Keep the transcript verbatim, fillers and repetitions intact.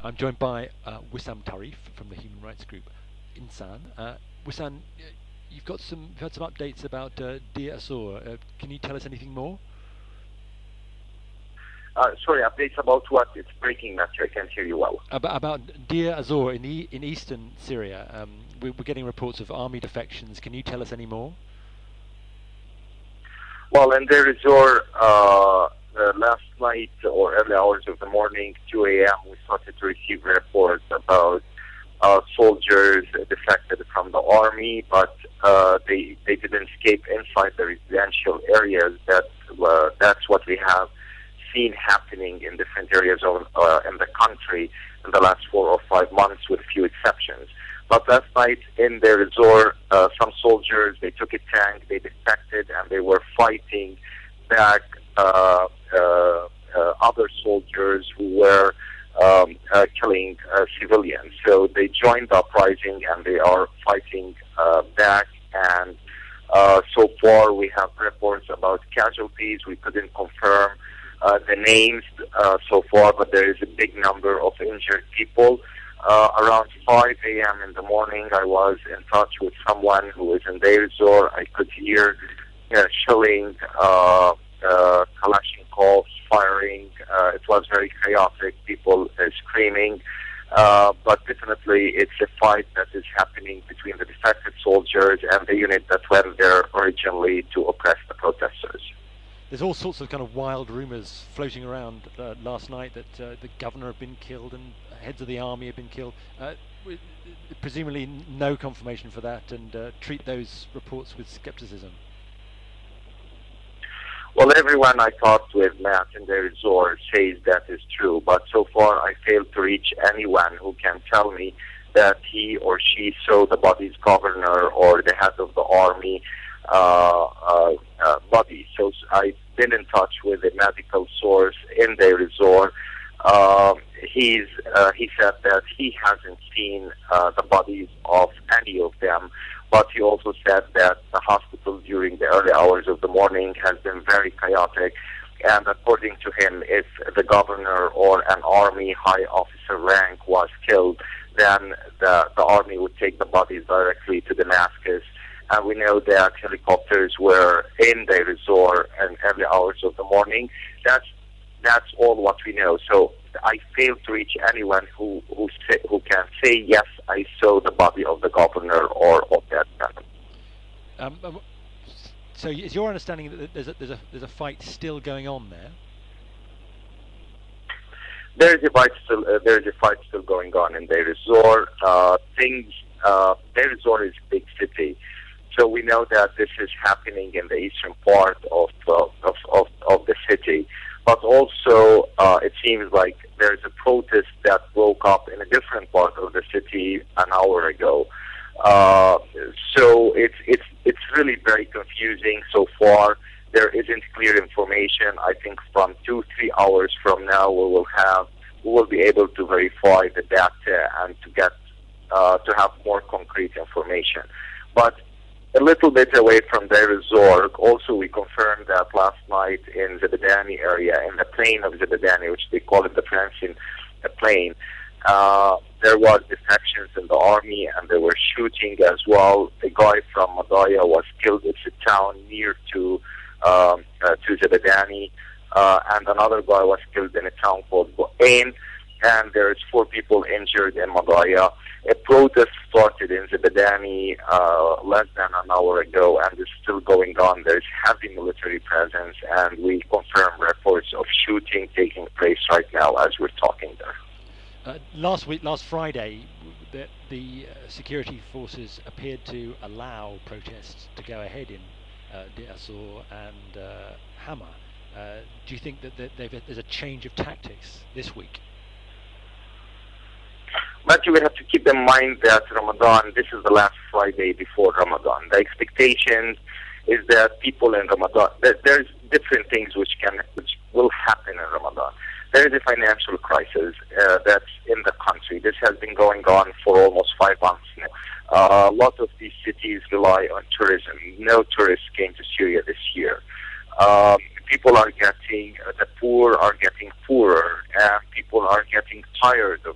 I'm joined by uh, Wissam Tarif from the human rights group Insan. Uh, Wissam, uh, you've got some, you've had some updates about uh, Deir Azor. Uh, can you tell us anything more? Uh, sorry, updates about what? It's breaking, Matthew. I can't hear you well. About, about Deir Azor in the, in eastern Syria. Um, we're, we're getting reports of army defections. Can you tell us any more? Well, in Deir Azor, uh, uh, last night or early hours of the morning, two a m, we started to receive reports about uh, soldiers defected from the army, but uh, they they didn't escape inside the residential areas. That uh, that's what we have seen happening in different areas of uh, in the country in the last four or five months, with few exceptions. But last night in Deir Azor, uh, some soldiers, they took a tank, they defected, and they were fighting back uh, uh, uh, other soldiers who were um, uh, killing uh, civilians. So they joined the uprising, and they are fighting uh, back. And uh, so far, we have reports about casualties. We couldn't confirm uh, the names uh, so far, but there is a big number of injured people. Uh, around five a m in the morning, I was in touch with someone who was in Deir Azor. I could hear uh, shelling, uh, uh, Kalashnikovs firing. Uh, it was very chaotic, people uh, screaming. Uh, but definitely it's a fight that is happening between the defected soldiers and the unit that went there originally to oppress the protesters. There's all sorts of kind of wild rumours floating around uh, last night that uh, the governor had been killed and heads of the army had been killed. Uh, w- presumably no confirmation for that, and uh, treat those reports with scepticism. Well, everyone I talked with, Matt, in Deir Azor says that is true, but so far I failed to reach anyone who can tell me that he or she saw the body's governor or the head of the army uh, uh, uh, body. So I've been in touch with a medical source in Deir Azor. Um, he's, uh, he said that he hasn't seen uh, the bodies of any of them, but he also said that the hospital during the early hours of the morning has been very chaotic, and according to him, if the governor or an army high officer rank was killed, then the, the army would take the bodies directly to Damascus. And we know that helicopters were in Deir Azor in early hours of the morning. That's That's all what we know. So I failed to reach anyone who who, say, who can say, yes, I saw the body of the governor or of that man. Um, so is your understanding that there's a, there's a there's a fight still going on there? There is a fight still. Uh, there is a fight still going on in Deir Azor. Uh, things. Uh, Deir Azor is a big city, so we know that this is happening in the eastern part of uh, of, of of the city. But also, uh, it seems like there's a protest that broke up in a different part of the city an hour ago. Uh, so it's it's it's really very confusing so far. There isn't clear information. I think from two three hours from now, we will have we will be able to verify the data and to get uh, to have more concrete information. But a little bit away from Deir Azor, also we confirmed that last night in Zebedani area, in the plain of Zebedani, which they call it the Francine plain, uh, there was defections in the army and they were shooting as well. A guy from Madaya was killed. It's a town near to um, uh, to Zebedani, uh, and another guy was killed in a town called Bo'ain, and there's four people injured in Madaya. A protest started in Zebedani uh, less than an hour ago and is still going on. There's heavy military presence, and we confirm reports of shooting taking place right now as we're talking there. Uh, last week, last Friday, the, the uh, security forces appeared to allow protests to go ahead in uh, Deir Azor and uh, Hama. Uh, do you think that, that there's a change of tactics this week? But you will have to keep in mind that Ramadan, this is the last Friday before Ramadan. The expectation is that people in Ramadan, that there's different things which can, which will happen in Ramadan. There is a financial crisis uh, that's in the country. This has been going on for almost five months now. Uh, a lot of these cities rely on tourism. No tourists came to Syria this year. Um, people are getting, uh, the poor are getting poorer, and people are getting tired of